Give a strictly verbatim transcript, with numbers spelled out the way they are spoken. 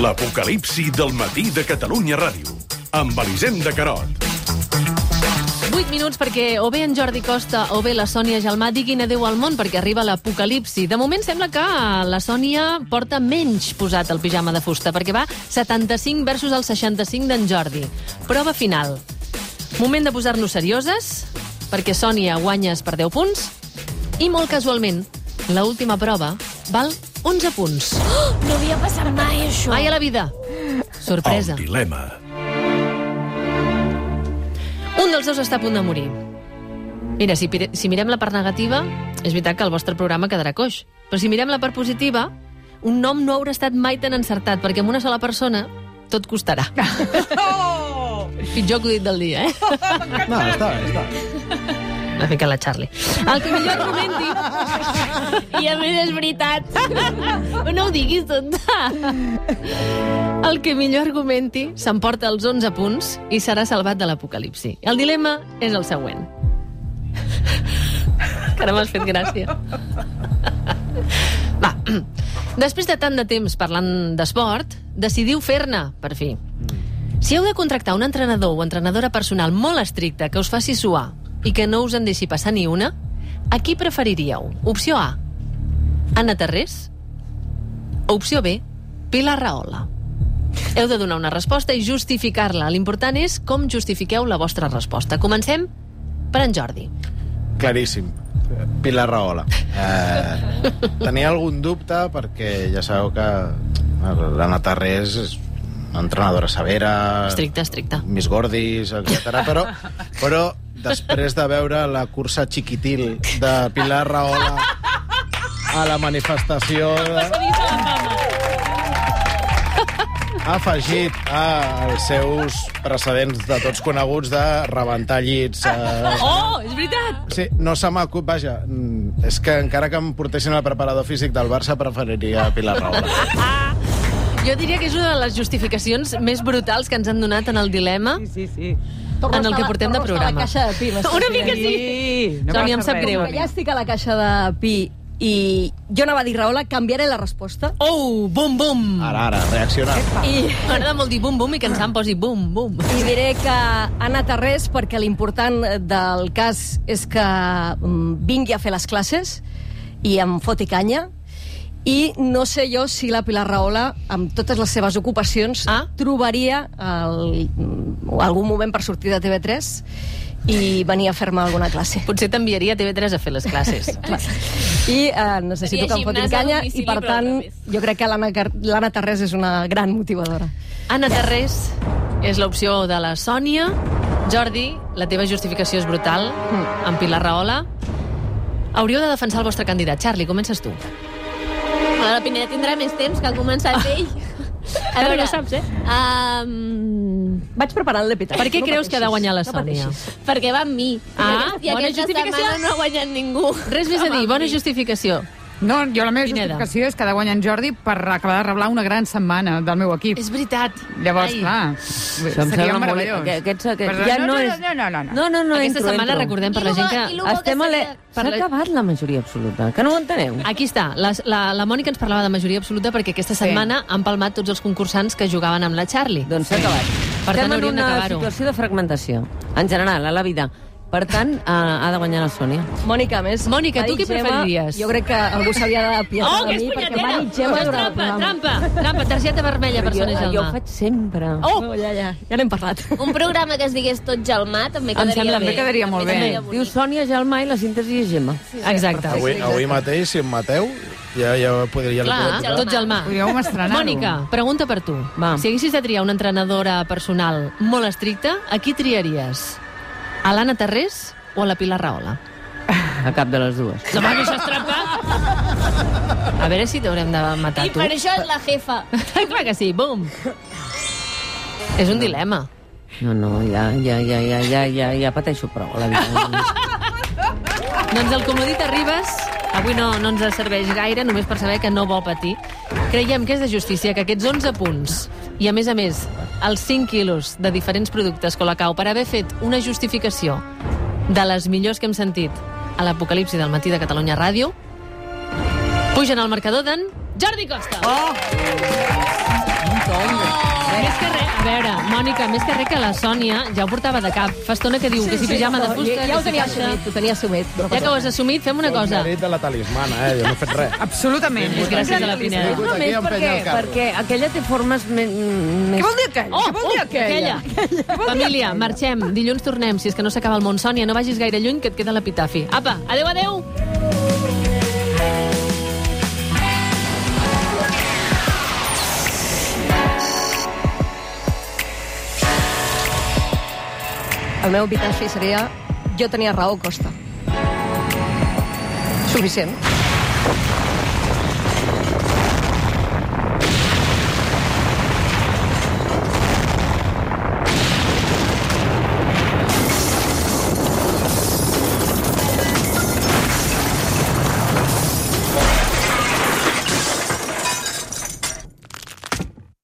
L'apocalipsi del matí de Catalunya Ràdio, amb Elisenda Carot. vuit minuts perquè o bé en Jordi Costa o bé la Sònia Gelmà diguin adéu al món perquè arriba l'apocalipsi. De moment sembla que la Sònia porta menys posat el pijama de fusta perquè va setanta-cinc versus el seixanta-cinc d'en Jordi. Prova final. Moment de posar-nos serioses perquè Sònia guanyes per deu punts i molt casualment l'última prova val onze punts. Oh, no havia passat mai, això. Mai a la vida. Sorpresa. El dilema. Un dels dos està a punt de morir. Mira, si, si mirem la part negativa, és veritat que el vostre programa quedarà coix. Però si mirem la part positiva, un nom no haurà estat mai tan encertat, perquè amb una sola persona tot costarà. Oh! Pitjor acudit del dia, eh? No, està bé, està bé. M'ha ficat la Charlie. El que millor argumenti... I a més és veritat. No ho diguis, tonta. El que millor argumenti s'emporta els onze punts i serà salvat de l'apocalipsi. El dilema és el següent. Que ara m'has fet gràcia. Va, després de tant de temps parlant d'esport, decidiu fer-ne, per fi. Si heu de contractar un entrenador o entrenadora personal molt estricte que us faci suar i que no us en deixi passar ni una, a qui preferiríeu? Opció A, Anna Tarrés. O opció B, Pilar Rahola. Heu de donar una resposta i justificar-la. L'important és com justifiqueu la vostra resposta. Comencem per en Jordi. Claríssim. Pilar Rahola. Eh, tenia algun dubte perquè ja sabeu que l'Anna Tarrés és una entrenadora severa... Estricta, estricta. Miss Gordis, etcètera. Però, però després de veure la cursa xiquitil de Pilar Rahola a la manifestació... De... ha afegit als seus precedents de tots coneguts de rebentar llits. Eh... Oh, és veritat! Sí, no se m'acut, vaja, és que encara que em portessin el preparador físic del Barça preferiria Pilar Rahola. Jo diria que és una de les justificacions més brutals que ens han donat en el dilema Sí, sí, sí. en el que portem de programa. La caixa de pi, Una mica sí. No Sònia, em passa sap res. greu. Ja estic a la caixa de pi i jo anava a dir Rahola, canviaré la resposta. Oh, bum, bum! Ara, ara, reaccionar. I, M'agrada molt dir bum, bum i que ens en posi bum, bum. I diré que Anna Tarrés, perquè l'important del cas és que mm, vingui a fer les classes i em foti canya. I no sé jo si la Pilar Rahola, amb totes les seves ocupacions, Ah. trobaria el, algun moment per sortir de T V tres i venir a fer-me alguna classe. Potser t'enviaria a T V tres a fer les classes. I eh, necessito Seria que em fotin gimnàs a canya domicili, i, per però al tant, revés. jo crec que l'Anna Car- l'Anna Tarrés és una gran motivadora. Anna Tarrés és l'opció de la Sònia. Jordi, la teva justificació és brutal, amb Pilar Rahola. Hauríeu de defensar el vostre candidat. Charlie, comences tu. La Pineda tindrà més temps que ha començat ell. A Però ja saps, eh? Um, Vaig preparant l'epitaf. Per què No creus que ha de pateixis, guanyar la no Sònia? pateixis. perquè va amb mi. Ah, I bona aquesta justificació. setmana no ha guanyat ningú. Res més a dir, bona justificació. No, jo la meva Pineda. justificació és que ha de guanyar en Jordi per acabar de reblar una gran setmana del meu equip. És veritat. Llavors, Ai. clar, Això em seria sembla molt... meravellós. Aquest, aquest, aquest, Però ja no, no, no, és... no, no, no, no. No, no, no, Aquesta entro, setmana entro. recordem per I la gent lo bo- que... i lo bo Estem que a le... seria- S'ha Per la- acabat la majoria absoluta, que no ho enteneu. Aquí està. La, la, la Mònica ens parlava de majoria absoluta perquè aquesta Sí. setmana han palmat tots els concursants que jugaven amb la Charlie. Doncs s'ha acabat. Per tant, Estem en hauríem una d'acabar-ho. situació de fragmentació, en general, a la vida. Per tant, eh, ha de guanyar la Sònia. Mònica, a més... Mònica, m'ha tu dit què Gemma, preferiries? Jo crec que algú s'havia de piedar Oh, que de és mi, perquè punyetera! m'ha dit Gemma Això és durant el trampa, programa. trampa, trampa. Targeta vermella per jo, Sònia jo ho Gelmà. faig sempre. Oh! No, ja, ja, ja n'hem parlat. Un programa que es digués tot Gelmà també quedaria sembla bé. bé, quedaria molt També bé. seria Diu bonic. Sònia Gelmà i la síntesi és Gemma. Exacte. Avui, avui mateix, si em mateu, ja, ja podria... Clar, Gelmà. tot Gelmà. Podríem estrenar-ho. Mònica, pregunta per tu. Va. Si haguessis de triar una entrenadora personal molt estricta, a qui triaries? A l'Anna Tarrés o a la Pilar Rahola? A cap de les dues. No, home, això és trampa. A veure si t'haurem de matar I tu. per això és la jefa. Clar que sí, bum. És un dilema. No, no, ja, ja, ja, ja, ja, ja, ja pateixo prou, la vida. Doncs el comodí Arribas avui no, no ens serveix gaire, només per saber que no vol patir. Creiem que és de justícia que aquests onze punts i, a més a més, els cinc quilos de diferents productes Colacao per haver fet una justificació de les millors que hem sentit a l'Apocalipsi del matí de Catalunya Ràdio, pugen al marcador d'en Jordi Costa. Oh! Més que res, a veure, Mònica, més que res que la Sònia ja ho portava de cap. Fa estona que diu que si pijama de fusta... Ja, ja ho tenia assumit, ho tenia assumit. No Ja que ho has assumit, fem una cosa. El mèrit de la talismana, eh? Jo no he fet res. Absolutament. És gràcies a la Pineda. Vingut No, aquí més a empènyer perquè, el carro. perquè aquella té formes me- més... Què vol dir aquella? Oh, Què vol dir oh, aquella? aquella. Família, marxem. Dilluns tornem. Si és que no s'acaba el món, Sònia, no vagis gaire lluny, que et queda l'epitafi. Apa, adeu, adeu. El meu epitafi seria: jo tenia raó, Costa. Suficient.